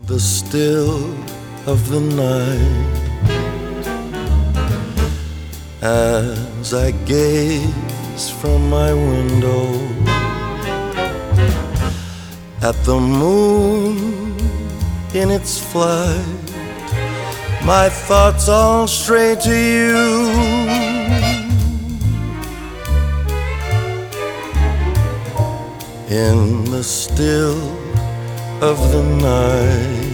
the still of the night, as I gaze from my window at the moon in its flight, my thoughts all stray to you. In the still of the night,